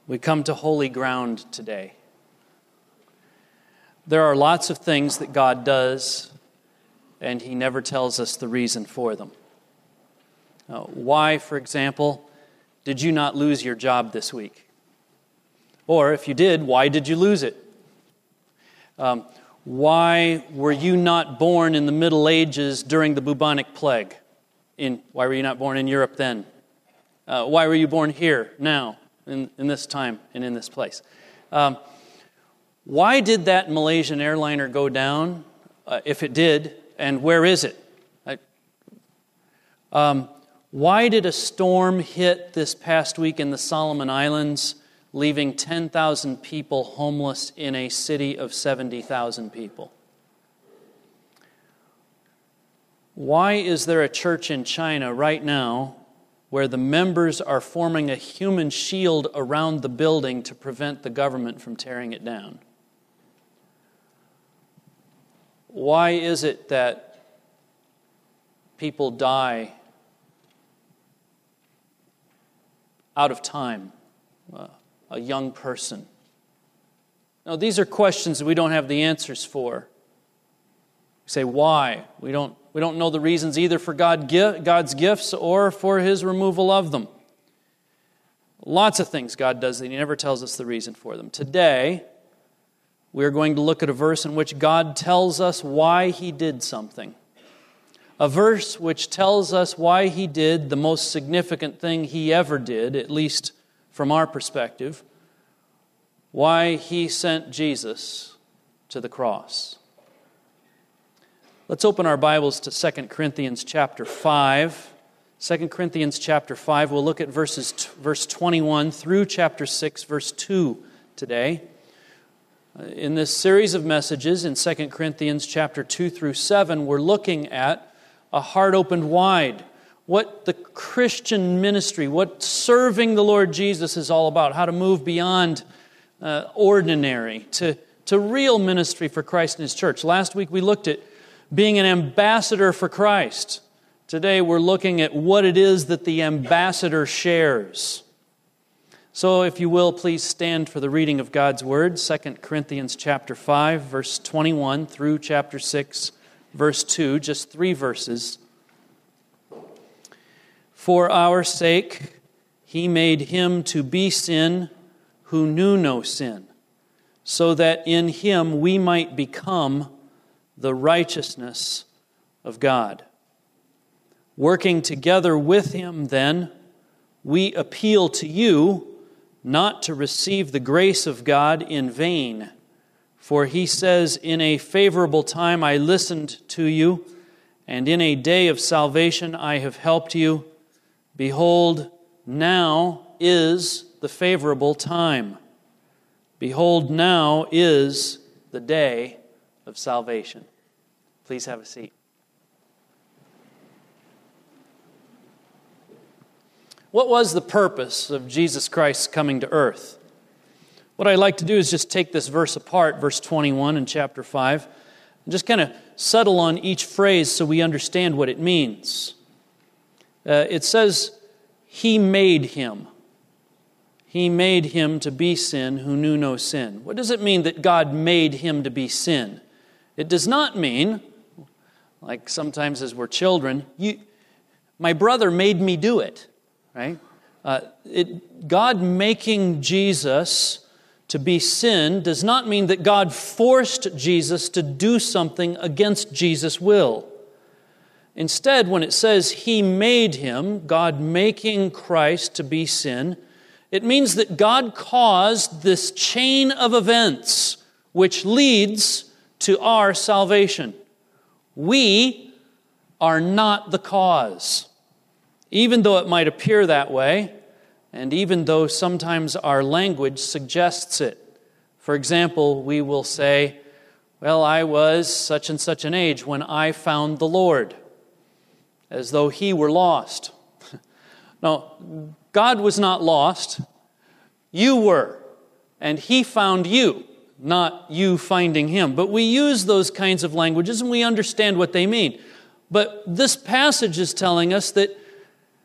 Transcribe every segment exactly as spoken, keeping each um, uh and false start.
We come to holy ground today. There are lots of things that God does, and He never tells us the reason for them. Uh, why, for example, did you not lose your job this week? Or if you did, why did you lose it? Um, why were you not born in the Middle Ages during the bubonic plague? In, why were you not born in Europe then? Uh, why were you born here, now, in, in this time, and in this place? Um, why did that Malaysian airliner go down, uh, if it did, and where is it? I, um, why did a storm hit this past week in the Solomon Islands, leaving ten thousand people homeless in a city of seventy thousand people? Why is there a church in China right now where the members are forming a human shield around the building to prevent the government from tearing it down? Why is it that people die out of time? Uh, a young person. Now, these are questions that we don't have the answers for. We say, why? We don't, we don't know the reasons either for God, God's gifts or for His removal of them. Lots of things God does that He never tells us the reason for them. Today, we are going to look at a verse in which God tells us why He did something. A verse which tells us why He did the most significant thing He ever did, at least from our perspective, why He sent Jesus to the cross. Let's open our Bibles to Second Corinthians chapter five. Second Corinthians chapter five, we'll look at verses verse twenty-one through chapter six, verse two today. In this series of messages in Second Corinthians chapter two through seven, we're looking at a heart opened wide. What the Christian ministry, what serving the Lord Jesus is all about. How to move beyond uh, ordinary to, to real ministry for Christ and His church. Last week we looked at being an ambassador for Christ. Today we're looking at what it is that the ambassador shares. So if you will, please stand for the reading of God's Word. Second Corinthians chapter five, verse twenty-one through chapter six, verse two. Just three verses. For our sake He made Him to be sin who knew no sin, so that in Him we might become the righteousness of God. Working together with Him, then, we appeal to you not to receive the grace of God in vain. For He says, in a favorable time I listened to you, and in a day of salvation I have helped you. Behold, now is the favorable time. Behold, now is the day of salvation. Please have a seat. What was the purpose of Jesus Christ coming to earth? What I'd like to do is just take this verse apart, verse twenty-one in chapter five, and just kind of settle on each phrase so we understand what it means. Uh, it says, He made Him. He made Him to be sin who knew no sin. What does it mean that God made Him to be sin? It does not mean, like sometimes as we're children, you, my brother made me do it, right? Uh, it, God making Jesus to be sin does not mean that God forced Jesus to do something against Jesus' will. Instead, when it says He made Him, God making Christ to be sin, it means that God caused this chain of events which leads to our salvation. We are not the cause. Even though it might appear that way, and even though sometimes our language suggests it. For example, we will say, well, I was such and such an age when I found the Lord, as though He were lost. No, God was not lost. You were, and He found you, not you finding Him. But we use those kinds of languages and we understand what they mean. But this passage is telling us that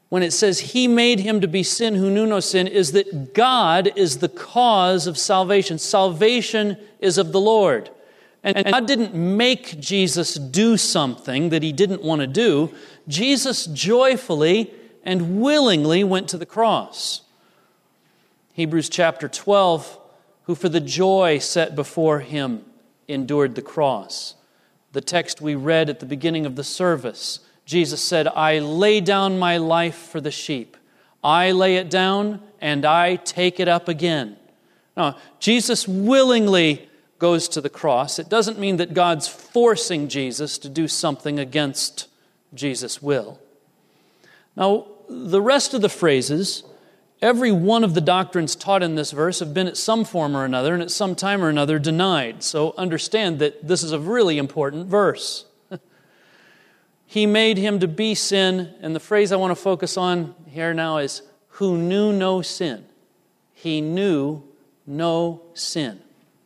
when it says He made Him to be sin who knew no sin, is that God is the cause of salvation. Salvation is of the Lord. And God didn't make Jesus do something that He didn't want to do. Jesus joyfully and willingly went to the cross. Hebrews chapter twelve, who for the joy set before Him endured the cross. The text we read at the beginning of the service, Jesus said, I lay down my life for the sheep. I lay it down and I take it up again. Now, Jesus willingly goes to the cross. It doesn't mean that God's forcing Jesus to do something against Jesus' will. Now, the rest of the phrases, every one of the doctrines taught in this verse have been at some form or another and at some time or another denied. So understand that this is a really important verse. He made Him to be sin, and the phrase I want to focus on here now is, who knew no sin. He knew no sin.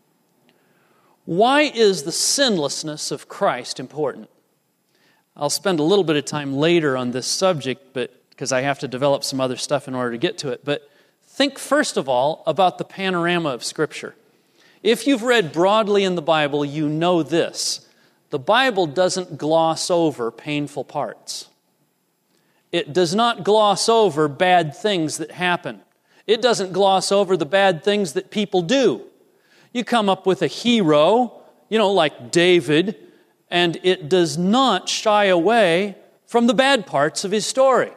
Why is the sinlessness of Christ important? I'll spend a little bit of time later on this subject, but because I have to develop some other stuff in order to get to it. But think first of all about the panorama of Scripture. If you've read broadly in the Bible, you know this. The Bible doesn't gloss over painful parts. It does not gloss over bad things that happen. It doesn't gloss over the bad things that people do. You come up with a hero, you know, like David, and it does not shy away from the bad parts of his story.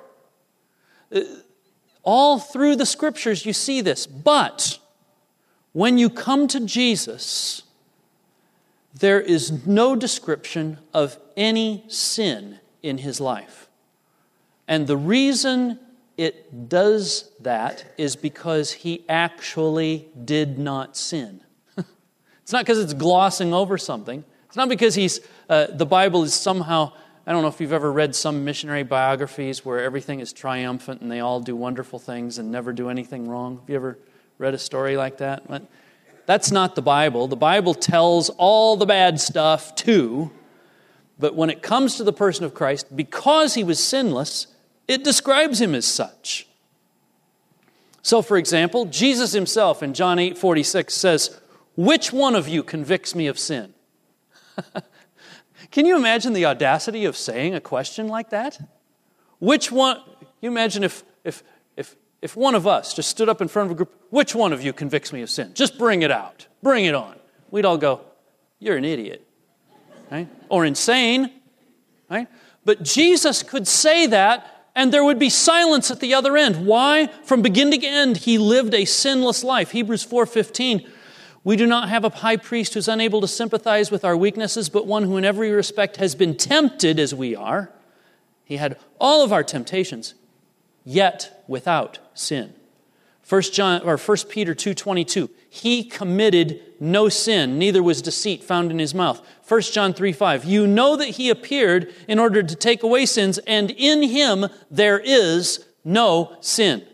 All through the Scriptures you see this. But when you come to Jesus, there is no description of any sin in His life. And the reason it does that is because He actually did not sin. It's not because it's glossing over something. It's not because he's uh, the Bible is somehow, I don't know if you've ever read some missionary biographies where everything is triumphant and they all do wonderful things and never do anything wrong. Have you ever read a story like that? That's not the Bible. The Bible tells all the bad stuff too. But when it comes to the person of Christ, because He was sinless, it describes Him as such. So, for example, Jesus Himself in John eight forty-six says, which one of you convicts me of sin? Can you imagine the audacity of saying a question like that? Which one, you imagine if, if, if, if one of us just stood up in front of a group, which one of you convicts me of sin? Just bring it out. Bring it on. We'd all go, you're an idiot. Right? Or insane. Right? But Jesus could say that and there would be silence at the other end. Why? From beginning to end, He lived a sinless life. Hebrews four fifteen, we do not have a high priest who's unable to sympathize with our weaknesses, but one who in every respect has been tempted as we are. He had all of our temptations, yet without sin. First John or First Peter two twenty-two, He committed no sin, neither was deceit found in His mouth. First John three five, you know that He appeared in order to take away sins, and in Him there is no sin.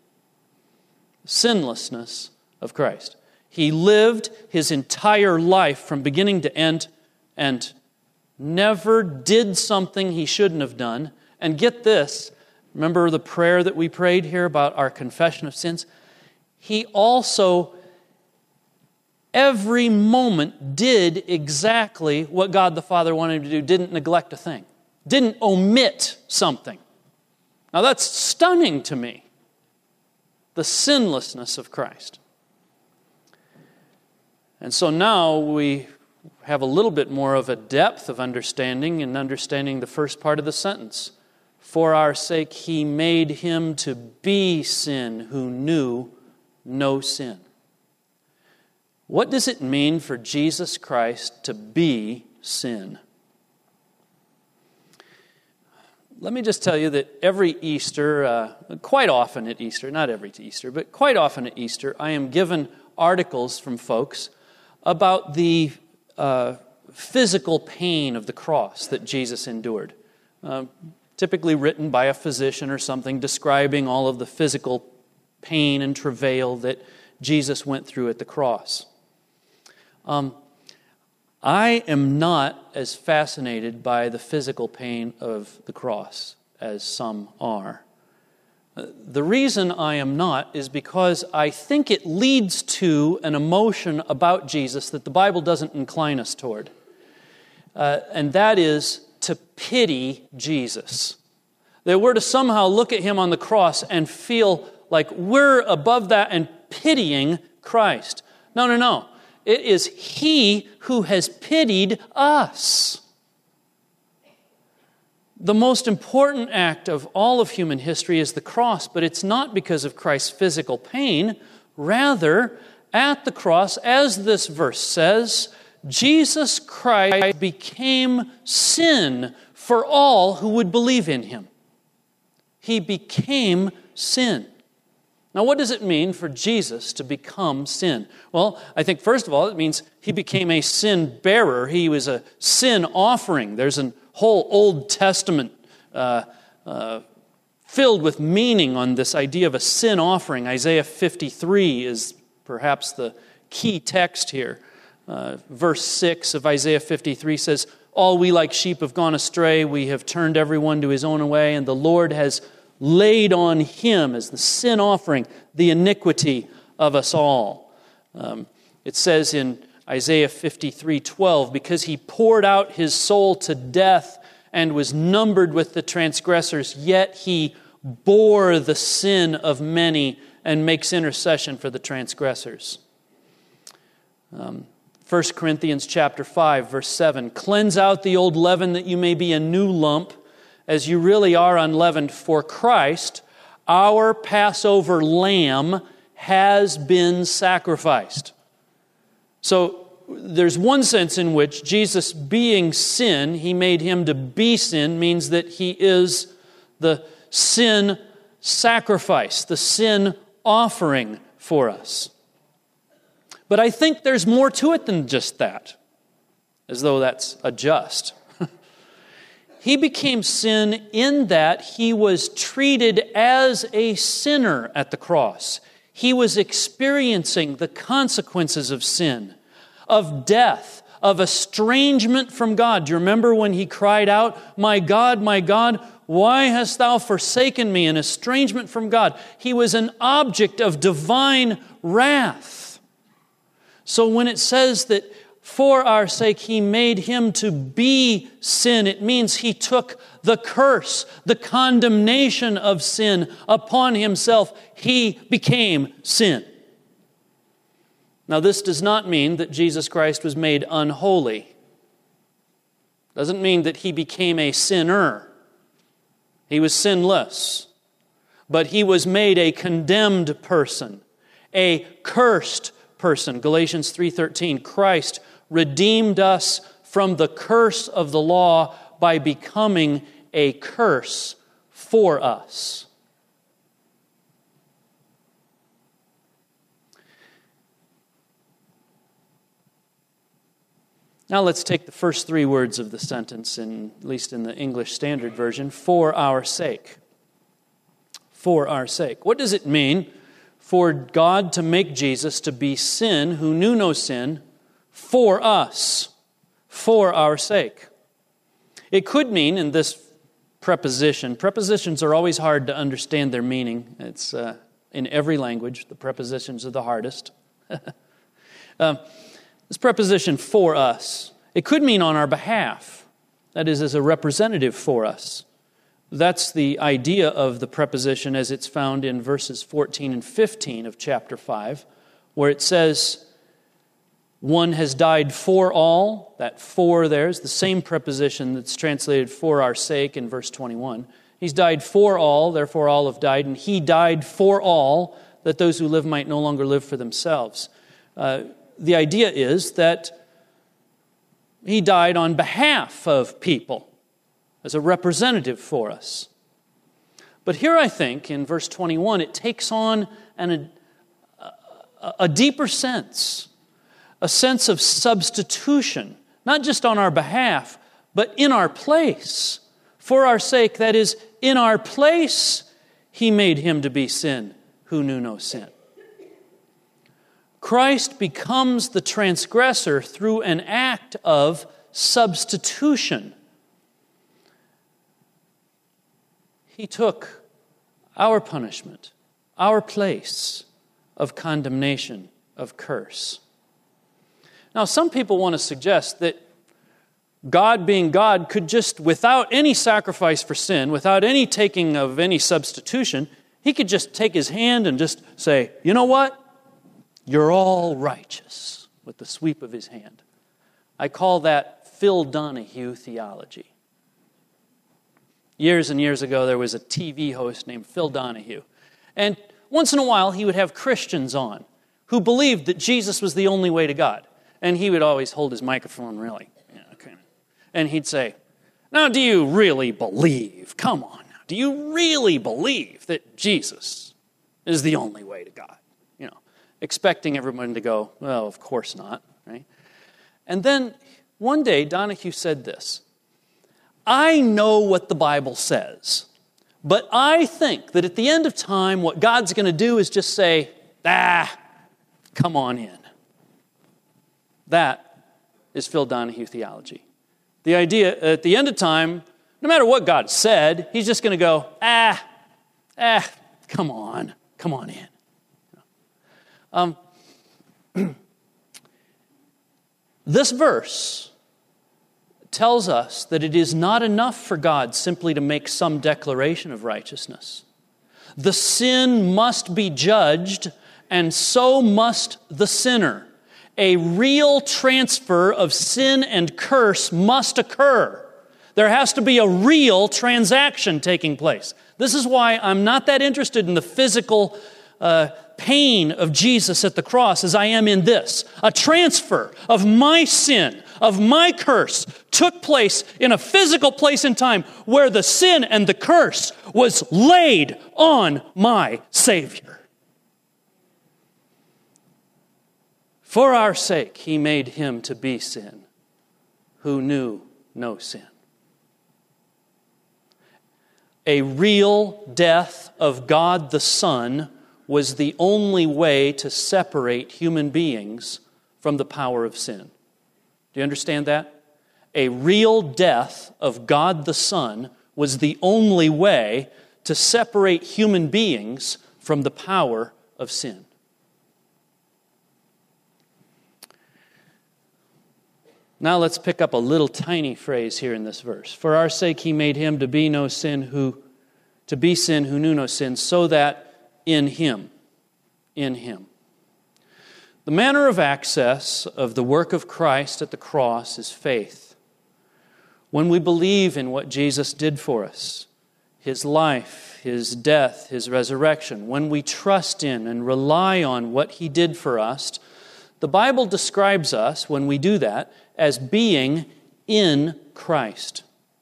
Sinlessness of Christ. He lived His entire life from beginning to end and never did something He shouldn't have done. And get this, remember the prayer that we prayed here about our confession of sins? He also, every moment, did exactly what God the Father wanted him to do, didn't neglect a thing, didn't omit something. Now that's stunning to me, the sinlessness of Christ. And so now we have a little bit more of a depth of understanding in understanding the first part of the sentence. For our sake He made Him to be sin who knew no sin. What does it mean for Jesus Christ to be sin? Let me just tell you that every Easter, uh, quite often at Easter, not every Easter, but quite often at Easter, I am given articles from folks about the uh, physical pain of the cross that Jesus endured. Uh, typically written by a physician or something, describing all of the physical pain and travail that Jesus went through at the cross. Um, I am not as fascinated by the physical pain of the cross as some are. The reason I am not is because I think it leads to an emotion about Jesus that the Bible doesn't incline us toward. Uh, and that is to pity Jesus. That we're to somehow look at him on the cross and feel like we're above that and pitying Christ. No, no, no. It is he who has pitied us. The most important act of all of human history is the cross, but it's not because of Christ's physical pain. Rather, at the cross, as this verse says, Jesus Christ became sin for all who would believe in him. He became sin. Now, what does it mean for Jesus to become sin? Well, I think first of all, it means he became a sin bearer. He was a sin offering. There's an whole Old Testament uh, uh, filled with meaning on this idea of a sin offering. Isaiah fifty-three is perhaps the key text here. Uh, verse six of Isaiah fifty-three says, "All we like sheep have gone astray. We have turned everyone to his own way, and the Lord has laid on him as the sin offering the iniquity of us all." Um, it says in Isaiah fifty-three twelve, "Because he poured out his soul to death and was numbered with the transgressors, yet he bore the sin of many and makes intercession for the transgressors." Um, First Corinthians chapter five, verse seven, "Cleanse out the old leaven that you may be a new lump, as you really are unleavened. For Christ, our Passover lamb, has been sacrificed." So there's one sense in which Jesus being sin, he made him to be sin, means that he is the sin sacrifice, the sin offering for us. But I think there's more to it than just that, as though that's a just. He became sin in that he was treated as a sinner at the cross. He was experiencing the consequences of sin, of death, of estrangement from God. Do you remember when he cried out, "My God, my God, why hast thou forsaken me?" An estrangement from God. He was an object of divine wrath. So when it says that for our sake he made him to be sin, it means he took the curse, the condemnation of sin upon himself. He became sin. Now, this does not mean that Jesus Christ was made unholy. Doesn't mean that he became a sinner. He was sinless. But he was made a condemned person, a cursed person. Galatians three thirteen, Christ redeemed us from the curse of the law by becoming a curse for us. Now let's take the first three words of the sentence, in, at least in the English Standard Version, for our sake. For our sake. What does it mean for God to make Jesus to be sin who knew no sin for us, for our sake? It could mean in this preposition, prepositions are always hard to understand their meaning. It's uh, in every language, the prepositions are the hardest. um, This preposition, for us, it could mean on our behalf. That is, as a representative for us. That's the idea of the preposition as it's found in verses fourteen and fifteen of chapter five, where it says, one has died for all. That for there is the same preposition that's translated for our sake in verse twenty-one. He's died for all, therefore all have died, and he died for all, that those who live might no longer live for themselves. Uh, The idea is that he died on behalf of people as a representative for us. But here I think in verse twenty-one it takes on an, a, a deeper sense, a sense of substitution, not just on our behalf, but in our place. For our sake, that is, in our place, he made him to be sin who knew no sin. Christ becomes the transgressor through an act of substitution. He took our punishment, our place of condemnation, of curse. Now, some people want to suggest that God being God could just, without any sacrifice for sin, without any taking of any substitution, He could just take His hand and just say, you know what? You're all righteous, with the sweep of His hand. I call that Phil Donahue theology. Years and years ago, there was a T V host named Phil Donahue. And once in a while, he would have Christians on who believed that Jesus was the only way to God. And he would always hold his microphone really, you know, kind of, and he'd say, now, do you really believe, come on now, do you really believe that Jesus is the only way to God? You know, expecting everyone to go, well, of course not, right? And then one day, Donahue said this, I know what the Bible says, but I think that at the end of time, what God's going to do is just say, ah, come on in. That is Phil Donahue theology. The idea, at the end of time, no matter what God said, He's just going to go, ah, ah, come on, come on in. Um, this verse tells us that it is not enough for God simply to make some declaration of righteousness. The sin must be judged, and so must the sinner. A real transfer of sin and curse must occur. There has to be a real transaction taking place. This is why I'm not that interested in the physical uh, pain of Jesus at the cross as I am in this. A transfer of my sin, of my curse, took place in a physical place and time where the sin and the curse was laid on my Savior. For our sake, He made Him to be sin, who knew no sin. A real death of God the Son was the only way to separate human beings from the power of sin. Do you understand that? A real death of God the Son was the only way to separate human beings from the power of sin. Now let's pick up a little tiny phrase here in this verse. For our sake He made Him to be no sin who to be sin who knew no sin, so that in Him, in Him. The manner of access of the work of Christ at the cross is faith. When we believe in what Jesus did for us, His life, His death, His resurrection, when we trust in and rely on what He did for us, the Bible describes us, when we do that, as being in Christ.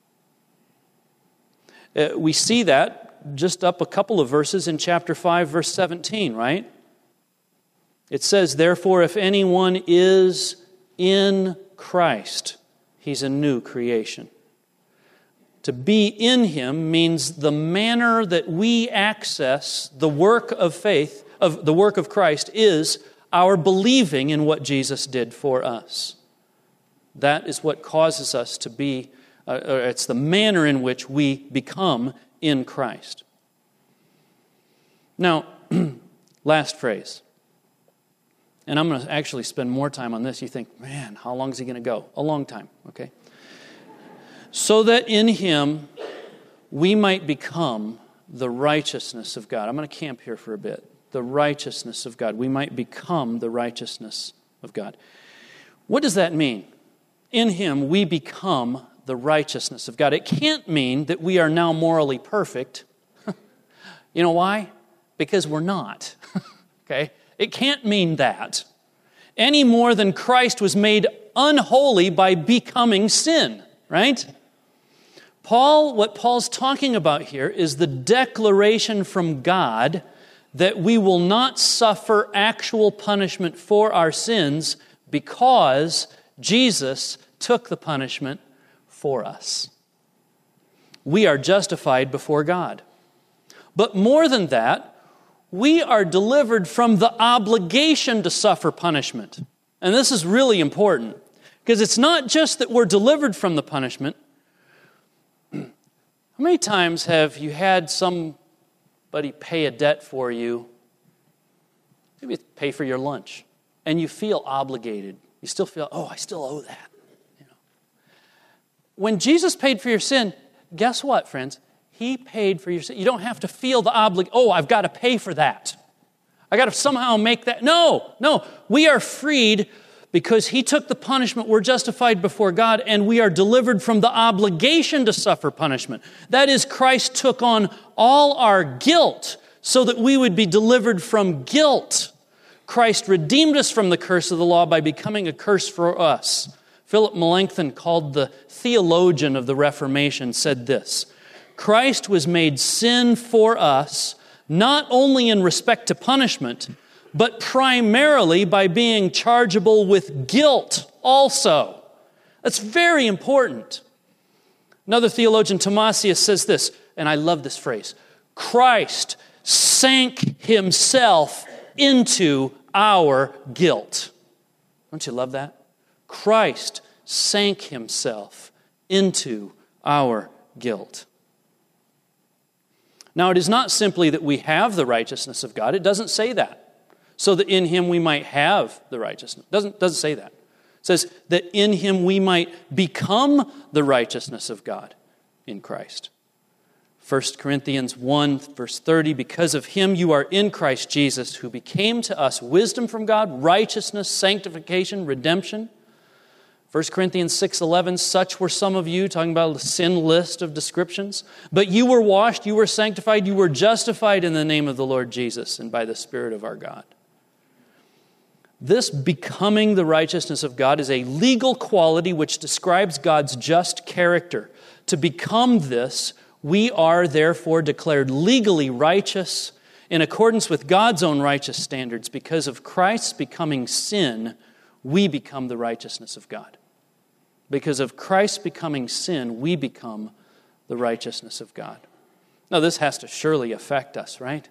Uh, we see that just up a couple of verses in chapter five, verse seventeen, right? It says, therefore, if anyone is in Christ, he's a new creation. To be in Him means the manner that we access the work of faith, of the work of Christ, is our believing in what Jesus did for us. That is what causes us to be, uh, or it's the manner in which we become in Christ. Now, last phrase. And I'm going to actually spend more time on this. You think, man, how long is he going to go? A long time, okay? So that in Him we might become the righteousness of God. I'm going to camp here for a bit. The righteousness of God. We might become the righteousness of God. What does that mean? In Him we become the righteousness of God. It can't mean that we are now morally perfect. You know why? Because we're not. Okay? It can't mean that. Any more than Christ was made unholy by becoming sin, right? Paul, what Paul's talking about here is the declaration from God that we will not suffer actual punishment for our sins because Jesus took the punishment for us. We are justified before God. But more than that, we are delivered from the obligation to suffer punishment. And this is really important, because it's not just that we're delivered from the punishment. How many times have you had some somebody pay a debt for you, maybe pay for your lunch, and you feel obligated. You still feel, oh, I still owe that. You know. When Jesus paid for your sin, guess what, friends? He paid for your sin. You don't have to feel the obligation, oh, I've got to pay for that. I got to somehow make that. No, no. We are freed because He took the punishment. We're justified before God, and we are delivered from the obligation to suffer punishment. That is, Christ took on all our guilt so that we would be delivered from guilt. Christ redeemed us from the curse of the law by becoming a curse for us. Philip Melanchthon, called the theologian of the Reformation, said this: Christ was made sin for us, not only in respect to punishment, but primarily by being chargeable with guilt also. That's very important. Another theologian, Thomasius, says this, and I love this phrase: Christ sank Himself into our guilt. Don't you love that? Christ sank Himself into our guilt. Now, it is not simply that we have the righteousness of God. It doesn't say that. So that in Him we might have the righteousness. It doesn't, doesn't say that. It says that in Him we might become the righteousness of God in Christ. First Corinthians one, verse thirty, because of Him you are in Christ Jesus, who became to us wisdom from God, righteousness, sanctification, redemption. First Corinthians six eleven, such were some of you, talking about the sin list of descriptions. But you were washed, you were sanctified, you were justified in the name of the Lord Jesus and by the Spirit of our God. This becoming the righteousness of God is a legal quality which describes God's just character. To become this, we are therefore declared legally righteous in accordance with God's own righteous standards. Because of Christ's becoming sin, we become the righteousness of God. Because of Christ's becoming sin, we become the righteousness of God. Now, this has to surely affect us, right?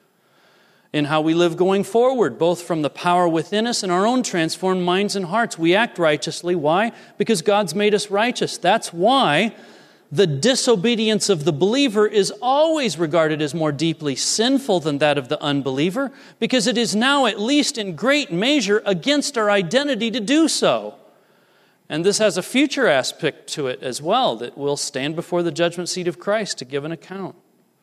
In how we live going forward, both from the power within us and our own transformed minds and hearts. We act righteously. Why? Because God's made us righteous. That's why the disobedience of the believer is always regarded as more deeply sinful than that of the unbeliever, because it is now, at least in great measure, against our identity to do so. And this has a future aspect to it as well, that we'll stand before the judgment seat of Christ to give an account.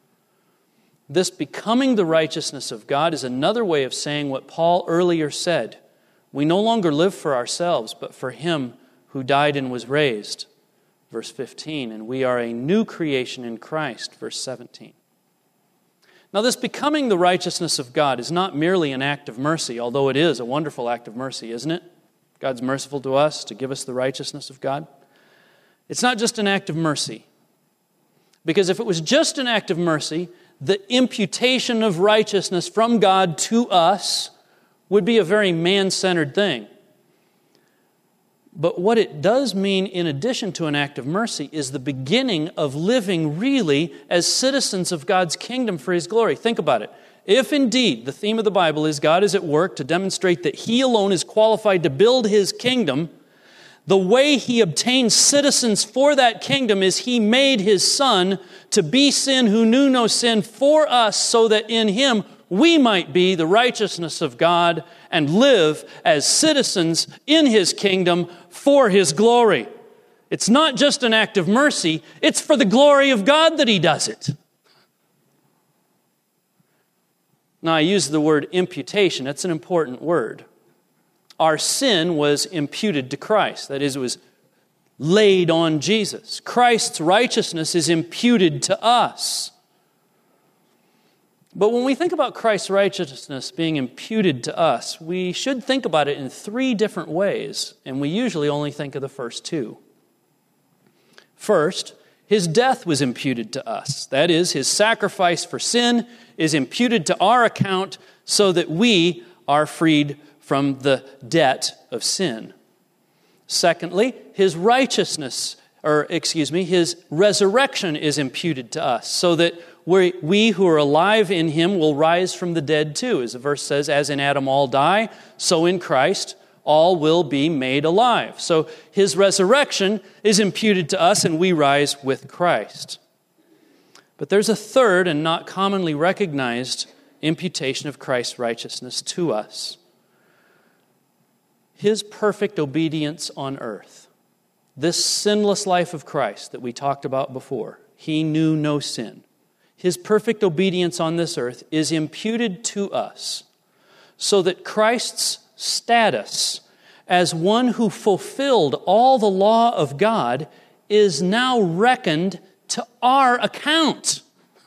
This becoming the righteousness of God is another way of saying what Paul earlier said. We no longer live for ourselves, but for Him who died and was raised. Verse fifteen, and we are a new creation in Christ, verse seventeen. Now, this becoming the righteousness of God is not merely an act of mercy, although it is a wonderful act of mercy, isn't it? God's merciful to us to give us the righteousness of God. It's not just an act of mercy. Because if it was just an act of mercy, the imputation of righteousness from God to us would be a very man-centered thing. But what it does mean, in addition to an act of mercy, is the beginning of living really as citizens of God's kingdom for His glory. Think about it. If indeed the theme of the Bible is God is at work to demonstrate that He alone is qualified to build His kingdom, the way He obtained citizens for that kingdom is He made His Son to be sin who knew no sin for us, so that in Him we might be the righteousness of God and live as citizens in His kingdom for His glory. It's not just an act of mercy, it's for the glory of God that He does it. Now, I use the word imputation. That's an important word. Our sin was imputed to Christ. That is, it was laid on Jesus. Christ's righteousness is imputed to us. But when we think about Christ's righteousness being imputed to us, we should think about it in three different ways, and we usually only think of the first two. First, His death was imputed to us. That is, His sacrifice for sin is imputed to our account so that we are freed from the debt of sin. Secondly, His righteousness, or excuse me, His resurrection is imputed to us so that we, we who are alive in Him will rise from the dead too. As the verse says, as in Adam all die, so in Christ all will be made alive. So His resurrection is imputed to us and we rise with Christ. But there's a third and not commonly recognized imputation of Christ's righteousness to us. His perfect obedience on earth. This sinless life of Christ that we talked about before. He knew no sin. His perfect obedience on this earth is imputed to us so that Christ's status as one who fulfilled all the law of God is now reckoned to our account.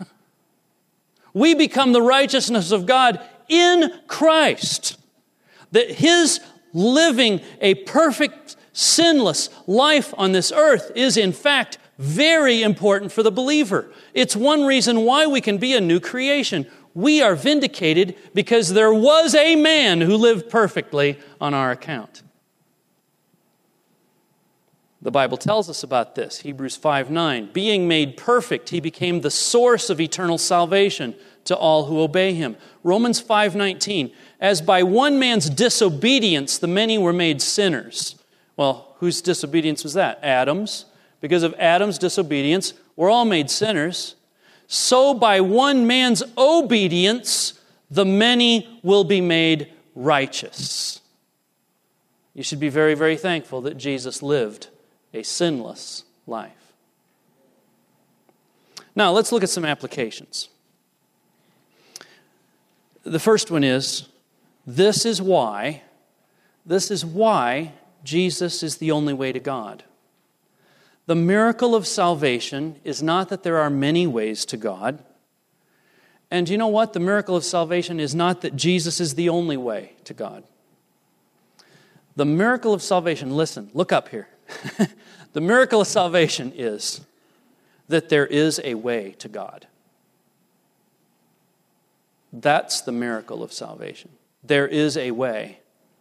We become the righteousness of God in Christ. That His living a perfect, sinless life on this earth is in fact very important for the believer. It's one reason why we can be a new creation. We are vindicated because there was a man who lived perfectly on our account. The Bible tells us about this. Hebrews five nine. Being made perfect, He became the source of eternal salvation to all who obey Him. Romans five nineteen. As by one man's disobedience, the many were made sinners. Well, whose disobedience was that? Adam's. Because of Adam's disobedience, we're all made sinners. So by one man's obedience, the many will be made righteous. You should be very, very thankful that Jesus lived a sinless life. Now, let's look at some applications. The first one is, this is why, this is why Jesus is the only way to God. The miracle of salvation is not that there are many ways to God. And you know what? The miracle of salvation is not that Jesus is the only way to God. The miracle of salvation, listen, look up here. The miracle of salvation is that there is a way to God. That's the miracle of salvation. There is a way.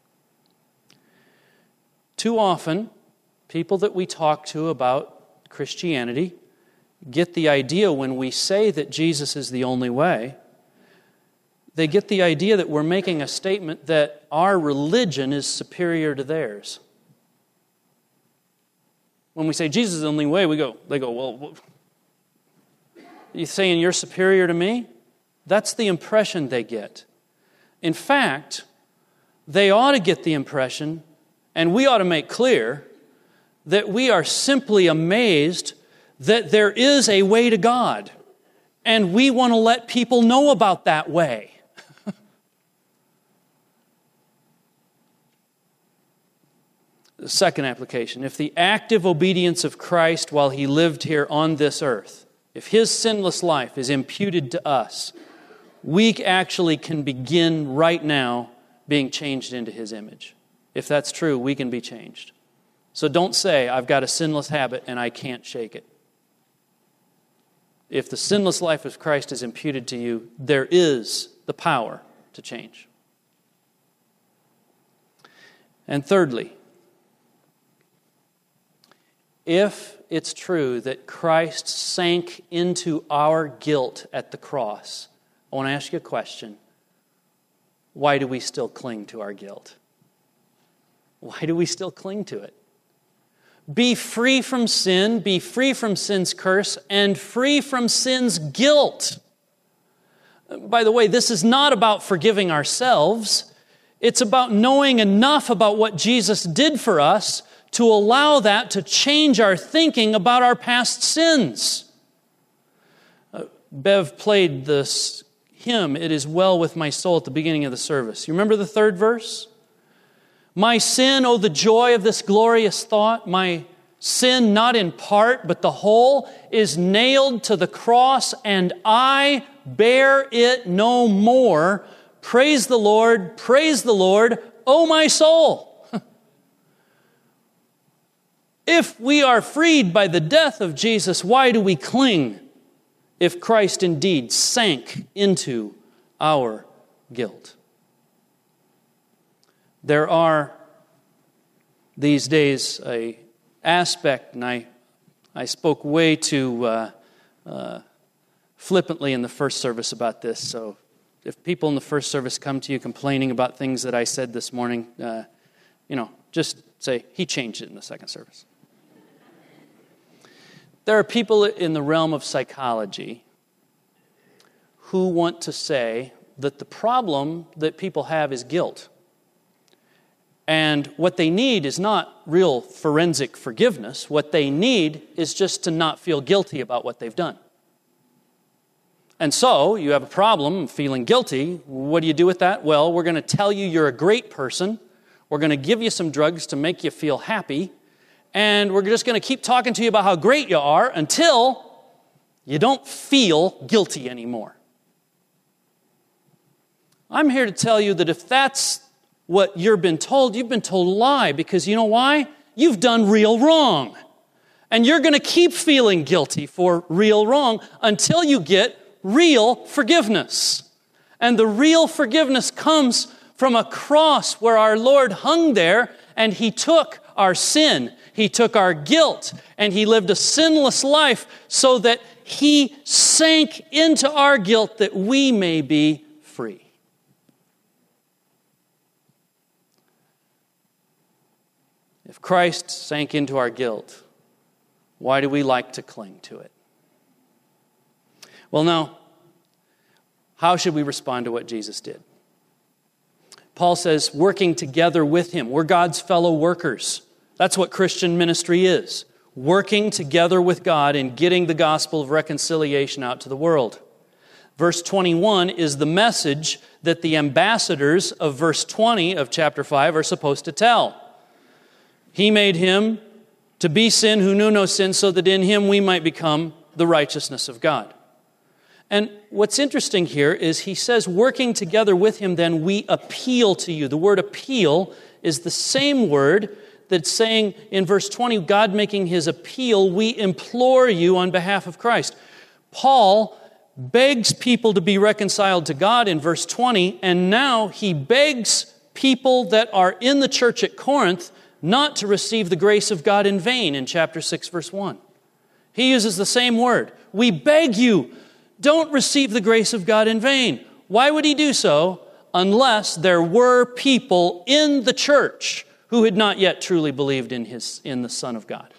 Too often, people that we talk to about Christianity get the idea when we say that Jesus is the only way, they get the idea that we're making a statement that our religion is superior to theirs. When we say Jesus is the only way, we go, they go, well, you saying you're superior to me? That's the impression they get. In fact, they ought to get the impression, and we ought to make clear, that we are simply amazed that there is a way to God. And we want to let people know about that way. The second application, if the active obedience of Christ while He lived here on this earth, if His sinless life is imputed to us, we actually can begin right now being changed into His image. If that's true, we can be changed. So don't say, I've got a sinless habit and I can't shake it. If the sinless life of Christ is imputed to you, there is the power to change. And thirdly, if it's true that Christ sank into our guilt at the cross, I want to ask you a question. Why do we still cling to our guilt? Why do we still cling to it? Be free from sin, be free from sin's curse, and free from sin's guilt. By the way, this is not about forgiving ourselves. It's about knowing enough about what Jesus did for us to allow that to change our thinking about our past sins. Uh, Bev played this hymn, It Is Well With My Soul, at the beginning of the service. You remember the third verse? My sin, oh the joy of this glorious thought, my sin not in part but the whole is nailed to the cross and I bear it no more. Praise the Lord, praise the Lord, oh my soul. If we are freed by the death of Jesus, why do we cling if Christ indeed sank into our guilt? There are these days a aspect, and I, I spoke way too uh, uh, flippantly in the first service about this, so if people in the first service come to you complaining about things that I said this morning, uh, you know, just say, he changed it in the second service. There are people in the realm of psychology who want to say that the problem that people have is guilt. And what they need is not real forensic forgiveness. What they need is just to not feel guilty about what they've done. And so, you have a problem feeling guilty. What do you do with that? Well, we're going to tell you you're a great person. We're going to give you some drugs to make you feel happy. And we're just going to keep talking to you about how great you are until you don't feel guilty anymore. I'm here to tell you that if that's what you've been told, you've been told a lie, because you know why? You've done real wrong. And you're going to keep feeling guilty for real wrong until you get real forgiveness. And the real forgiveness comes from a cross where our Lord hung there and He took our sin, He took our guilt, and He lived a sinless life so that He sank into our guilt that we may be free. If Christ sank into our guilt, why do we like to cling to it? Well, now, how should we respond to what Jesus did? Paul says, working together with Him. We're God's fellow workers. That's what Christian ministry is. Working together with God and getting the gospel of reconciliation out to the world. Verse twenty-one is the message that the ambassadors of verse twenty of chapter five are supposed to tell. He made Him to be sin who knew no sin, so that in Him we might become the righteousness of God. And what's interesting here is he says, working together with Him, then we appeal to you. The word appeal is the same word that's saying in verse twenty, God making His appeal, we implore you on behalf of Christ. Paul begs people to be reconciled to God in verse twenty, and now he begs people that are in the church at Corinth not to receive the grace of God in vain in chapter six, verse one. He uses the same word. We beg you, don't receive the grace of God in vain. Why would he do so? Unless there were people in the church who had not yet truly believed in his in the Son of God.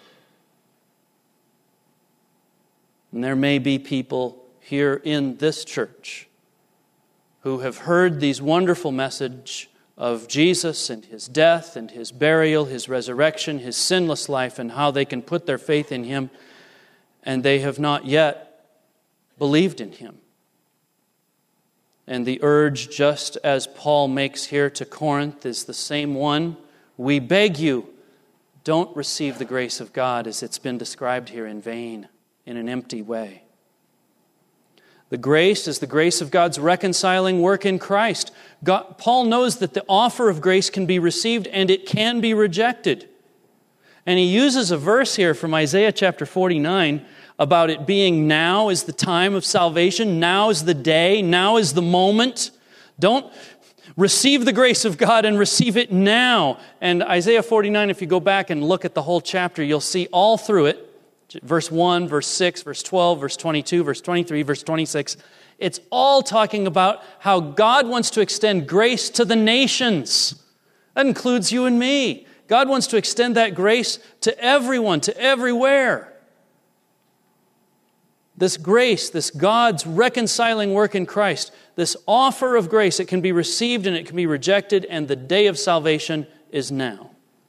And there may be people here in this church who have heard these wonderful message of Jesus and His death and His burial, His resurrection, His sinless life, and how they can put their faith in Him, and they have not yet believed in Him. And the urge, just as Paul makes here to Corinth, is the same one. We beg you, don't receive the grace of God as it's been described here in vain, in an empty way. The grace is the grace of God's reconciling work in Christ. God, Paul knows that the offer of grace can be received and it can be rejected. And he uses a verse here from Isaiah chapter forty-nine about it being now is the time of salvation, now is the day, now is the moment. Don't receive the grace of God and receive it now. And Isaiah forty-nine, if you go back and look at the whole chapter, you'll see all through it, verse one, verse six, verse twelve, verse twenty-two, verse twenty-three, verse twenty-six. It's all talking about how God wants to extend grace to the nations. That includes you and me. God wants to extend that grace to everyone, to everywhere. This grace, this God's reconciling work in Christ, this offer of grace, it can be received and it can be rejected, and the day of salvation is now.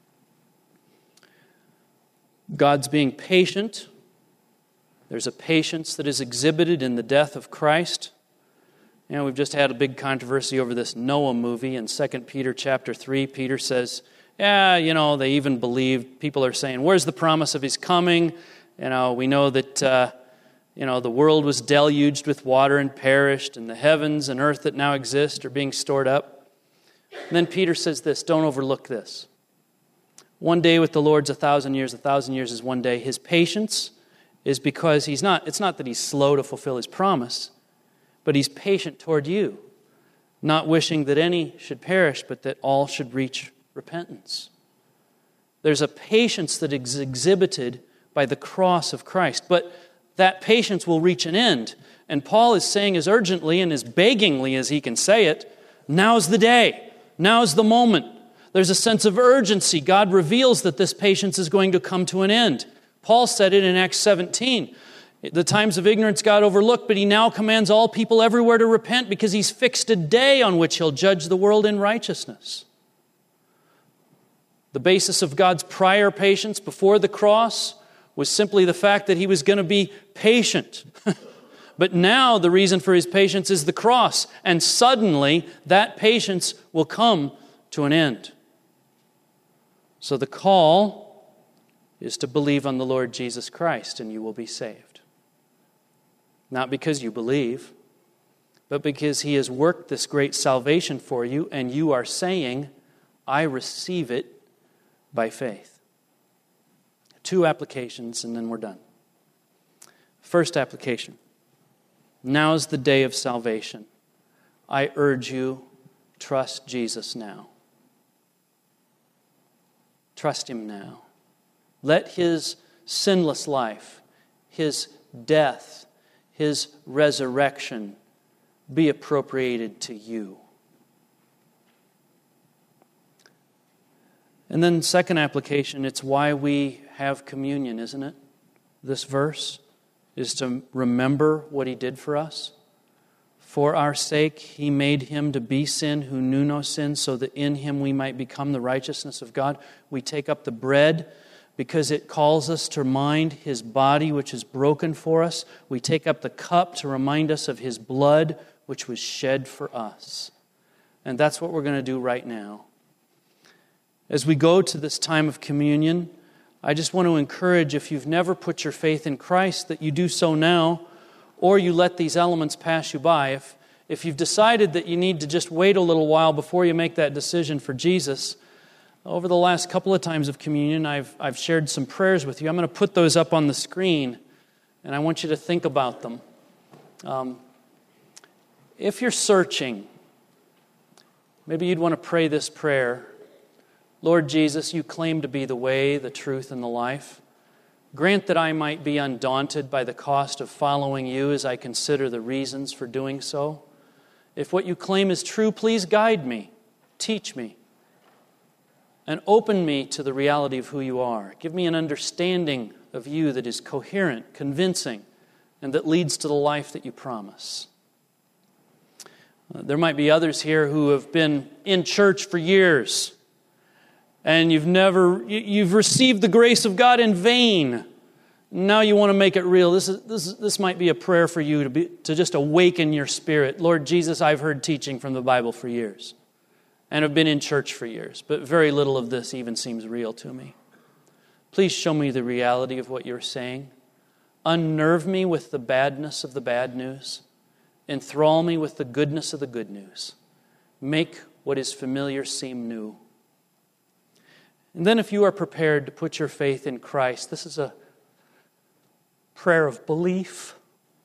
God's being patient. There's a patience that is exhibited in the death of Christ. You know, we've just had a big controversy over this Noah movie. In Second Peter chapter three, Peter says, yeah, you know, they even believed. People are saying, where's the promise of His coming? You know, we know that, uh, you know, the world was deluged with water and perished, and the heavens and earth that now exist are being stored up. And then Peter says this, don't overlook this. One day with the Lord's a thousand years, a thousand years is one day. His patience is because he's not, it's not that He's slow to fulfill His promise, but He's patient toward you, not wishing that any should perish, but that all should reach repentance. There's a patience that is exhibited by the cross of Christ, but that patience will reach an end. And Paul is saying as urgently and as beggingly as he can say it, now's the day, now's the moment. There's a sense of urgency. God reveals that this patience is going to come to an end. Paul said it in Acts seventeen. The times of ignorance God overlooked, but He now commands all people everywhere to repent because He's fixed a day on which He'll judge the world in righteousness. The basis of God's prior patience before the cross was simply the fact that He was going to be patient. But now the reason for His patience is the cross, and suddenly that patience will come to an end. So the call is to believe on the Lord Jesus Christ and you will be saved. Not because you believe, but because He has worked this great salvation for you and you are saying, I receive it by faith. Two applications and then we're done. First application. Now's the day of salvation. I urge you, trust Jesus now. Trust Him now. Let His sinless life, His death, His resurrection be appropriated to you. And then second application, it's why we have communion, isn't it? This verse is to remember what He did for us. For our sake, He made Him to be sin who knew no sin, so that in Him we might become the righteousness of God. We take up the bread because it calls us to mind His body, which is broken for us. We take up the cup to remind us of His blood, which was shed for us. And that's what we're going to do right now. As we go to this time of communion, I just want to encourage, if you've never put your faith in Christ, that you do so now, or you let these elements pass you by. If, if you've decided that you need to just wait a little while before you make that decision for Jesus, over the last couple of times of communion, I've, I've shared some prayers with you. I'm going to put those up on the screen, and I want you to think about them. Um, if you're searching, maybe you'd want to pray this prayer. Lord Jesus, You claim to be the way, the truth, and the life. Grant that I might be undaunted by the cost of following You as I consider the reasons for doing so. If what You claim is true, please guide me, teach me, and open me to the reality of who You are. Give me an understanding of You that is coherent, convincing, and that leads to the life that You promise. Uh, there might be others here who have been in church for years, and you've never, you've received the grace of God in vain. Now you want to make it real. This is, this is, this might be a prayer for you to be, to just awaken your spirit. Lord Jesus, I've heard teaching from the Bible for years and have been in church for years, but very little of this even seems real to me. Please show me the reality of what You're saying. Unnerve me with the badness of the bad news. Enthrall me with the goodness of the good news. Make what is familiar seem new. And then if you are prepared to put your faith in Christ, this is a prayer of belief.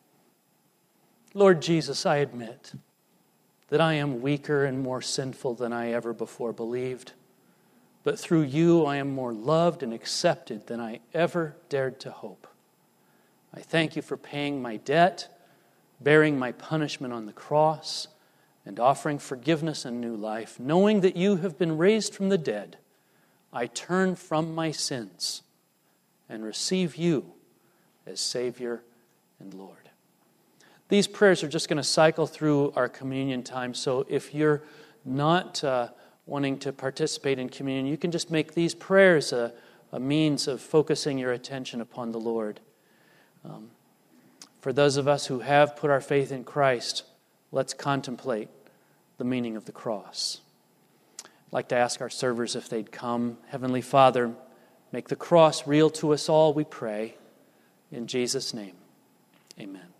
Lord Jesus, I admit that I am weaker and more sinful than I ever before believed. But through You, I am more loved and accepted than I ever dared to hope. I thank You for paying my debt, bearing my punishment on the cross, and offering forgiveness and new life. Knowing that You have been raised from the dead, I turn from my sins and receive You as Savior and Lord. These prayers are just going to cycle through our communion time, so if you're not uh, wanting to participate in communion, you can just make these prayers a, a means of focusing your attention upon the Lord. Um, for those of us who have put our faith in Christ, let's contemplate the meaning of the cross. I'd like to ask our servers if they'd come. Heavenly Father, make the cross real to us all, we pray. In Jesus' name, amen.